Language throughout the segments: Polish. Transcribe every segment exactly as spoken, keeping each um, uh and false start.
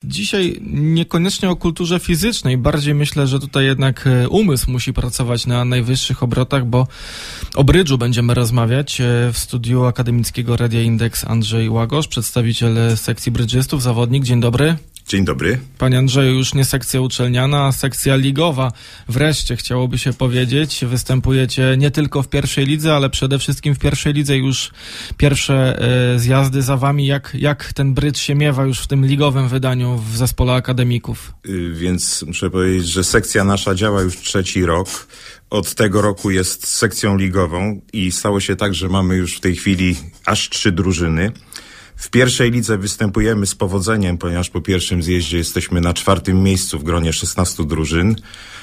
dzisiaj niekoniecznie o kulturze fizycznej, bardziej myślę, że tutaj jednak umysł musi pracować na najwyższych obrotach, bo o brydżu będziemy rozmawiać. W studiu akademickiego Radia Indeks Andrzej Łagosz, przedstawiciel sekcji brydżystów, zawodnik. Dzień dobry. Dzień dobry. Panie Andrzeju, już nie sekcja uczelniana, a sekcja ligowa. Wreszcie chciałoby się powiedzieć, występujecie nie tylko w pierwszej lidze, ale przede wszystkim w pierwszej lidze. Już pierwsze e, zjazdy za wami. Jak, jak ten brydż się miewa już w tym ligowym wydaniu w zespole akademików? Yy, więc muszę powiedzieć, że sekcja nasza działa już trzeci rok. Od tego roku jest sekcją ligową i stało się tak, że mamy już w tej chwili aż trzy drużyny. W pierwszej lidze występujemy z powodzeniem, ponieważ po pierwszym zjeździe jesteśmy na czwartym miejscu w gronie szesnastu drużyn.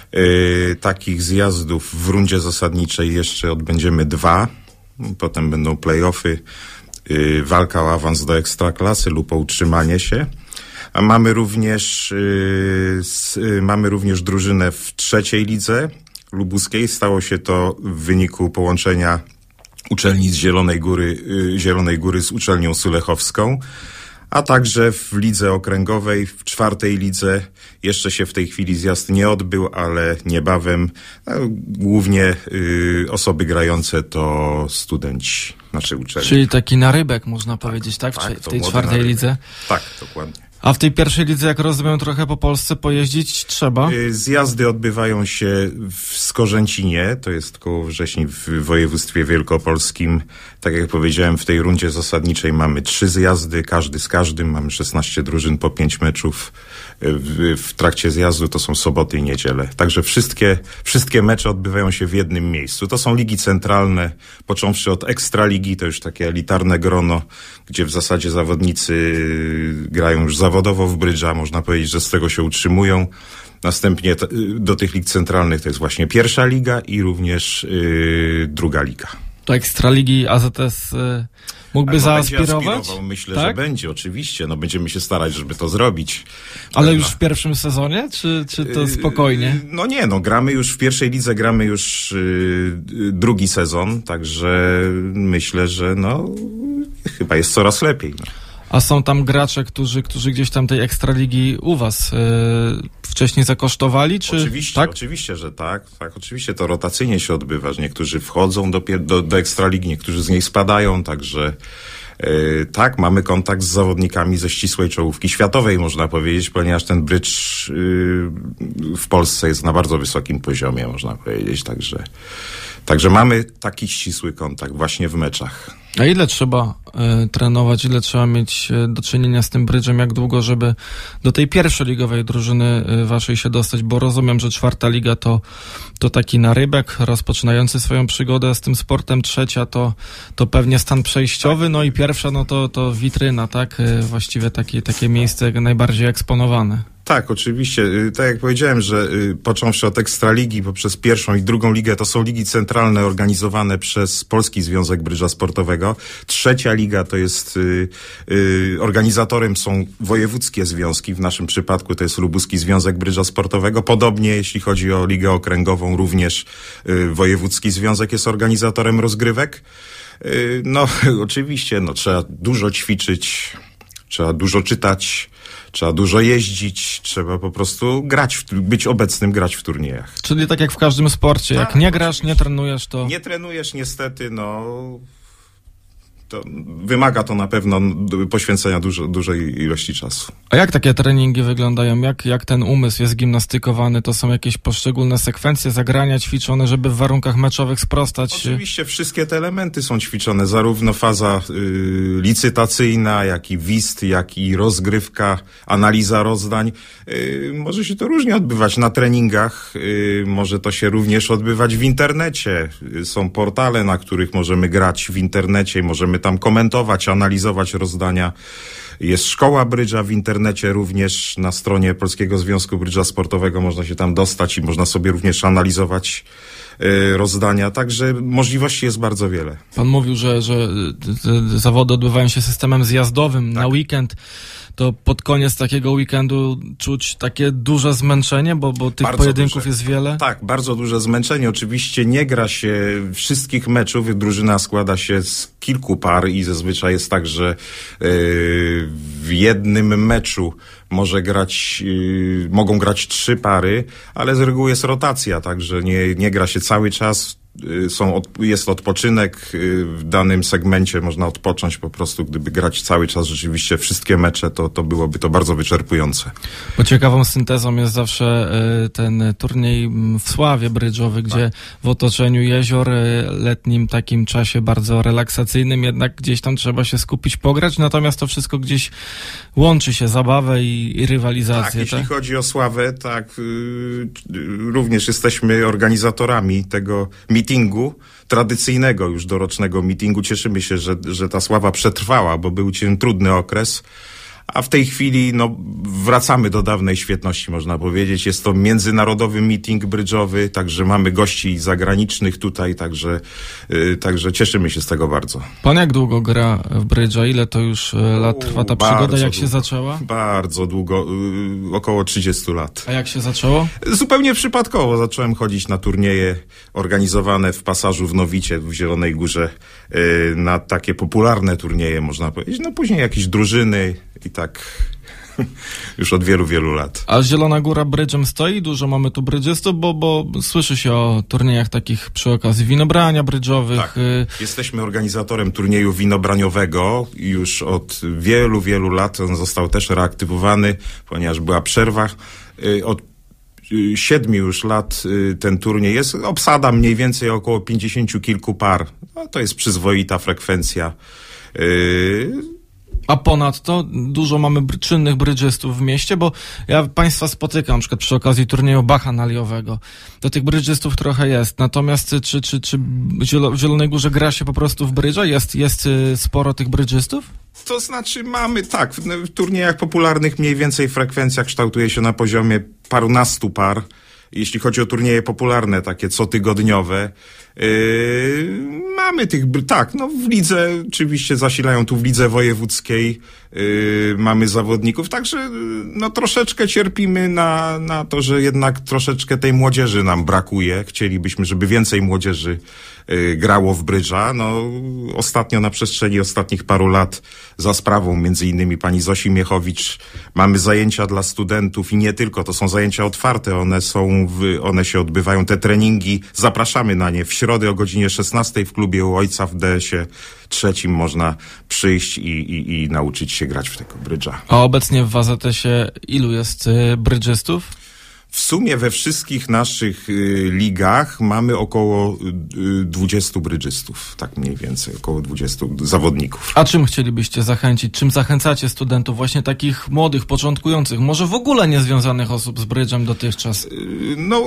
Yy, takich zjazdów w rundzie zasadniczej jeszcze odbędziemy dwa. Potem będą play-offy, yy, walka o awans do ekstraklasy lub o utrzymanie się. A mamy również, yy, s, yy, mamy również drużynę w trzeciej lidze lubuskiej. Stało się to w wyniku połączenia uczelni z Zielonej Góry, y, Zielonej Góry z uczelnią sulechowską, a także w lidze okręgowej, w czwartej lidze jeszcze się w tej chwili zjazd nie odbył, ale niebawem no, głównie y, osoby grające to studenci naszej uczelni. Czyli taki narybek, można powiedzieć, tak? tak w tej czwartej narybek. lidze? Tak, dokładnie. A w tej pierwszej lidze, jak rozumiem, trochę po Polsce pojeździć trzeba? Zjazdy odbywają się w Skorzęcinie, to jest koło Wrześni w województwie wielkopolskim. Tak jak powiedziałem, w tej rundzie zasadniczej mamy trzy zjazdy, każdy z każdym. Mamy szesnaście drużyn po pięć meczów. W, w trakcie zjazdu to są soboty i niedziele. Także wszystkie, wszystkie mecze odbywają się w jednym miejscu. To są ligi centralne, począwszy od Ekstraligi, to już takie elitarne grono, gdzie w zasadzie zawodnicy grają już zawodowo w brydża, można powiedzieć, że z tego się utrzymują. Następnie t- do tych lig centralnych to jest właśnie pierwsza liga i również yy, druga liga. To Ekstraligi A Z S y, mógłby no, zaaspirować? Myślę, tak? że będzie, oczywiście. No, będziemy się starać, żeby to zrobić. Ale no. już w pierwszym sezonie, czy, czy to spokojnie? No nie, no gramy już w pierwszej lidze, gramy już yy, drugi sezon, także myślę, że no chyba jest coraz lepiej. No. A są tam gracze, którzy, którzy gdzieś tam tej Ekstraligi u was yy, wcześniej zakosztowali? Czy oczywiście, tak? oczywiście, że tak. Tak, oczywiście to rotacyjnie się odbywa, że niektórzy wchodzą do, do, do Ekstraligi, niektórzy z niej spadają, także yy, tak, mamy kontakt z zawodnikami ze ścisłej czołówki światowej, można powiedzieć, ponieważ ten brydż yy, w Polsce jest na bardzo wysokim poziomie, można powiedzieć, także, także mamy taki ścisły kontakt właśnie w meczach. A ile trzeba y, trenować, ile trzeba mieć y, do czynienia z tym brydżem, jak długo, żeby do tej pierwszej ligowej drużyny y, waszej się dostać, bo rozumiem, że czwarta liga to, to taki narybek rozpoczynający swoją przygodę z tym sportem, trzecia to, to pewnie stan przejściowy, no i pierwsza no to, to witryna, tak? Y, właściwie takie, takie miejsce najbardziej eksponowane. Tak, oczywiście. Tak jak powiedziałem, że począwszy od Ekstraligi poprzez pierwszą i drugą ligę, to są ligi centralne organizowane przez Polski Związek Brydża Sportowego. Trzecia liga to jest, y, y, organizatorem są wojewódzkie związki, w naszym przypadku to jest Lubuski Związek Brydża Sportowego. Podobnie jeśli chodzi o ligę okręgową, również y, wojewódzki związek jest organizatorem rozgrywek. Y, no oczywiście, no trzeba dużo ćwiczyć, trzeba dużo czytać, trzeba dużo jeździć, trzeba po prostu grać, w, być obecnym, grać w turniejach. Czyli tak jak w każdym sporcie, tak, jak nie grasz, oczywiście. nie trenujesz, to... Nie trenujesz niestety, no... To wymaga to na pewno poświęcenia dużo, dużej ilości czasu. A jak takie treningi wyglądają? Jak, jak ten umysł jest gimnastykowany? To są jakieś poszczególne sekwencje, zagrania ćwiczone, żeby w warunkach meczowych sprostać? Oczywiście wszystkie te elementy są ćwiczone, zarówno faza y, licytacyjna, jak i wist, jak i rozgrywka, analiza rozdań. Y, może się to różnie odbywać na treningach, y, może to się również odbywać w internecie. Y, są portale, na których możemy grać w internecie, możemy tam komentować, analizować rozdania. Jest szkoła brydża w internecie również, na stronie Polskiego Związku Brydża Sportowego można się tam dostać i można sobie również analizować y, rozdania, także możliwości jest bardzo wiele. Pan mówił, że, że zawody odbywają się systemem zjazdowym tak. na weekend. to pod koniec takiego weekendu czuć takie duże zmęczenie, bo, bo tych bardzo pojedynków duże. jest wiele? Tak, bardzo duże zmęczenie. Oczywiście nie gra się wszystkich meczów. Drużyna składa się z kilku par i zazwyczaj jest tak, że yy, w jednym meczu może grać, yy, mogą grać trzy pary, ale z reguły jest rotacja, także nie, nie gra się cały czas. Są od, jest odpoczynek w danym segmencie, można odpocząć po prostu, gdyby grać cały czas rzeczywiście wszystkie mecze, to, to byłoby to bardzo wyczerpujące. Bo ciekawą syntezą jest zawsze ten turniej w Sławie brydżowy, gdzie tak. w otoczeniu jezior, letnim takim czasie bardzo relaksacyjnym, jednak gdzieś tam trzeba się skupić, pograć, natomiast to wszystko gdzieś łączy się, zabawę i, i rywalizację. Tak, tak, jeśli chodzi o Sławę, tak, yy, również jesteśmy organizatorami tego meetingu, tradycyjnego już dorocznego meetingu. Cieszymy się, że, że ta Sława przetrwała, bo był cię trudny okres. A w tej chwili no, wracamy do dawnej świetności, można powiedzieć. Jest to międzynarodowy meeting brydżowy, także mamy gości zagranicznych tutaj, także, yy, także cieszymy się z tego bardzo. Pan jak długo gra w brydża? Ile to już lat trwa ta przygoda? Jak się długo, zaczęła? Bardzo długo, yy, około trzydziestu lat. A jak się zaczęło? Zupełnie przypadkowo. Zacząłem chodzić na turnieje organizowane w Pasażu w Nowicie, w Zielonej Górze, yy, na takie popularne turnieje, można powiedzieć. No później jakieś drużyny i tak już od wielu, wielu lat. A Zielona Góra brydżem stoi? Dużo mamy tu brydżystów, bo, bo słyszy się o turniejach takich przy okazji winobrania brydżowych. Tak. Jesteśmy organizatorem turnieju winobraniowego już od wielu, wielu lat. On został też reaktywowany, ponieważ była przerwa. Od siedmiu już lat ten turniej jest. Obsada mniej więcej około pięćdziesięciu kilku par. No, to jest przyzwoita frekwencja. A ponadto dużo mamy br- czynnych brydżystów w mieście, bo ja państwa spotykam na przykład przy okazji turnieju bacchanaliowego. To tych brydżystów trochę jest. Natomiast czy, czy, czy w Zielonej Górze gra się po prostu w brydża? Jest, jest sporo tych brydżystów? To znaczy mamy, tak, w, w turniejach popularnych mniej więcej frekwencja kształtuje się na poziomie parunastu par. Jeśli chodzi o turnieje popularne, takie cotygodniowe, yy, mamy tych, tak, no w lidze, oczywiście zasilają tu w lidze wojewódzkiej, yy, mamy zawodników, także no troszeczkę cierpimy na, na to, że jednak troszeczkę tej młodzieży nam brakuje. Chcielibyśmy, żeby więcej młodzieży yy, grało w brydża. No ostatnio na przestrzeni ostatnich paru lat za sprawą między innymi pani Zosi Miechowicz mamy zajęcia dla studentów i nie tylko, to są zajęcia otwarte, one są, w, one się odbywają, te treningi, zapraszamy na nie w środę o godzinie szesnastej w klubie u ojca w D S-ie trzecim można przyjść i, i, i nauczyć się grać w tego brydża. A obecnie w A Z S-ie ilu jest y, brydżystów? W sumie we wszystkich naszych y, ligach mamy około y, dwudziestu brydżystów, tak mniej więcej, około dwudziestu zawodników. A czym chcielibyście zachęcić? Czym zachęcacie studentów, właśnie takich młodych, początkujących, może w ogóle niezwiązanych osób z brydżem dotychczas? Y, no,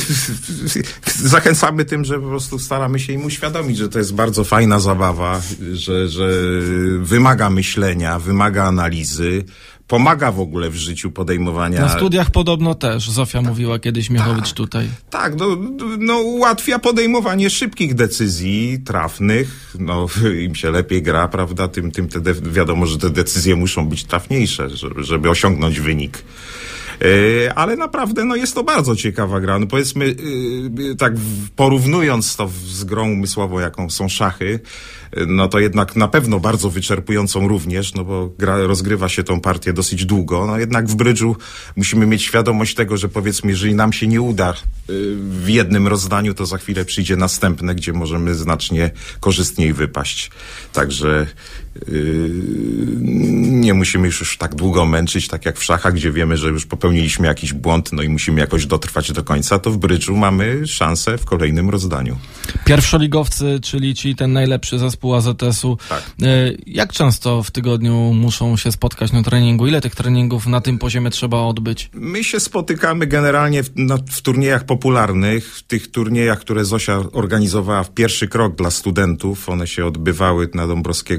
zachęcamy tym, że po prostu staramy się im uświadomić, że to jest bardzo fajna zabawa, że, że wymaga myślenia, wymaga analizy, pomaga w ogóle w życiu podejmowania... Na studiach podobno też, Zofia tak, mówiła kiedyś Miechowicz tak, tutaj. Tak, no, no ułatwia podejmowanie szybkich decyzji, trafnych, no im się lepiej gra, prawda, tym, tym te de- wiadomo, że te decyzje muszą być trafniejsze, żeby, żeby osiągnąć wynik. Yy, ale naprawdę no jest to bardzo ciekawa gra. No powiedzmy, yy, tak porównując to z grą umysłową, jaką są szachy, yy, no to jednak na pewno bardzo wyczerpującą również, no bo gra, rozgrywa się tą partię dosyć długo. No jednak w brydżu musimy mieć świadomość tego, że powiedzmy, jeżeli nam się nie uda yy, w jednym rozdaniu, to za chwilę przyjdzie następne, gdzie możemy znacznie korzystniej wypaść. Także yy, nie musimy już, już tak długo męczyć, tak jak w szachach, gdzie wiemy, że już popełniliśmy jakiś błąd, no i musimy jakoś dotrwać do końca, to w brydżu mamy szansę w kolejnym rozdaniu. Pierwszoligowcy, czyli, czyli ten najlepszy zespół A Z S-u. Tak. Jak często w tygodniu muszą się spotkać na treningu? Ile tych treningów na tym poziomie trzeba odbyć? My się spotykamy generalnie w, no, w turniejach popularnych, w tych turniejach, które Zosia organizowała w pierwszy krok dla studentów. One się odbywały na Dąbrowskiego tutaj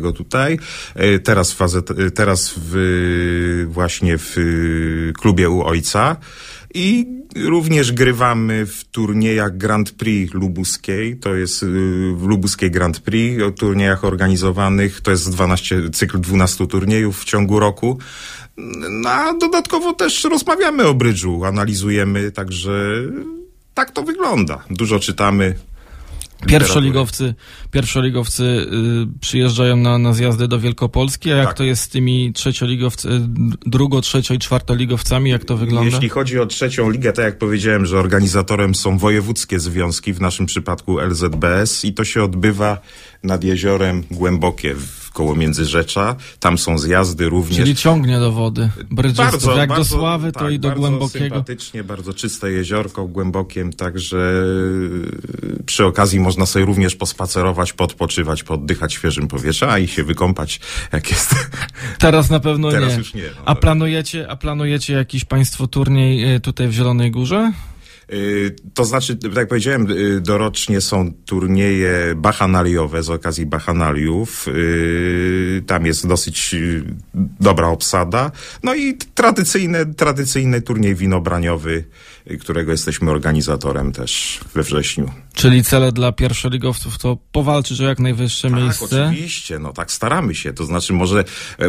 tutaj. Teraz, w fazę, teraz w, właśnie w klubie u ojca. I również grywamy w turniejach Grand Prix lubuskiej, to jest w lubuskiej Grand Prix, o turniejach organizowanych, to jest dwanaście, cykl dwunastu turniejów w ciągu roku. No, a dodatkowo też rozmawiamy o brydżu, analizujemy, także tak to wygląda. Dużo czytamy. Pierwszoligowcy, pierwszoligowcy y, przyjeżdżają na, na zjazdy do Wielkopolski, a jak tak. to jest z tymi trzecioligowcy, drugo, trzecio i czwartoligowcami, jak to wygląda? Jeśli chodzi o trzecią ligę, tak jak powiedziałem, że organizatorem są wojewódzkie związki, w naszym przypadku L Z B S, i to się odbywa nad jeziorem Głębokie w koło Międzyrzecza. Tam są zjazdy również. Czyli ciągnie do wody. Brydżystów. Jak bardzo, do Sławy, to tak, i do bardzo Głębokiego. Sympatycznie, bardzo czyste jeziorko Głębokiem, także przy okazji można sobie również pospacerować, podpoczywać, poddychać świeżym powietrzem, a i się wykąpać, jak jest. Teraz na pewno Teraz nie. już nie. No. A planujecie, a planujecie jakiś państwo turniej tutaj w Zielonej Górze? To znaczy, tak jak powiedziałem, dorocznie są turnieje bachanaliowe z okazji bachanaliów. Tam jest dosyć dobra obsada. No i tradycyjny, tradycyjny turniej winobraniowy, którego jesteśmy organizatorem też we wrześniu. Czyli cele dla pierwszoligowców to powalczyć o jak najwyższe tak, miejsce? Tak, oczywiście. No tak staramy się. To znaczy może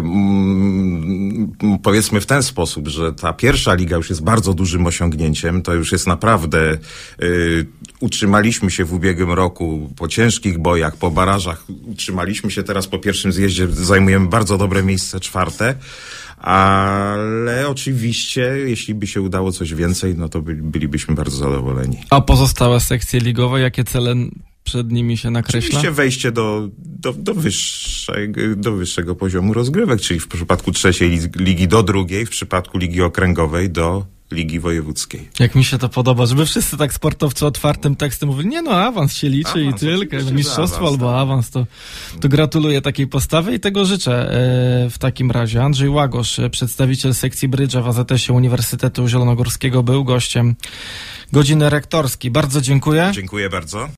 mm, powiedzmy w ten sposób, że ta pierwsza liga już jest bardzo dużym osiągnięciem. To już jest naprawdę... Y, utrzymaliśmy się w ubiegłym roku po ciężkich bojach, po barażach. Utrzymaliśmy się teraz po pierwszym zjeździe. Zajmujemy bardzo dobre miejsce, czwarte. Ale oczywiście, jeśli by się udało coś więcej, no to by, bylibyśmy bardzo zadowoleni. A pozostałe sekcje ligowe, jakie cele przed nimi się nakreśla? Oczywiście wejście do, do, do, wyższego, do wyższego poziomu rozgrywek, czyli w przypadku trzeciej ligi do drugiej, w przypadku ligi okręgowej do Ligi Wojewódzkiej. Jak mi się to podoba, żeby wszyscy tak sportowcy otwartym tekstem mówili, nie no, awans się liczy awans, i tylko, mistrzostwo awans, albo tak. awans, to, to gratuluję takiej postawy i tego życzę e, w takim razie. Andrzej Łagosz, przedstawiciel sekcji brydża w A Z S-ie Uniwersytetu Zielonogórskiego, był gościem Godziny Rektorskiej. Bardzo dziękuję. Dziękuję bardzo.